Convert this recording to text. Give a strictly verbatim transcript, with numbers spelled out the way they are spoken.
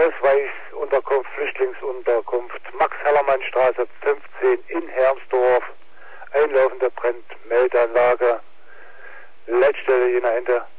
Ausweichunterkunft, Flüchtlingsunterkunft, Max-Hallermann-Straße fünfzehn in Hermsdorf, einlaufende Brandmeldeanlage, Leitstelle Jena Ende.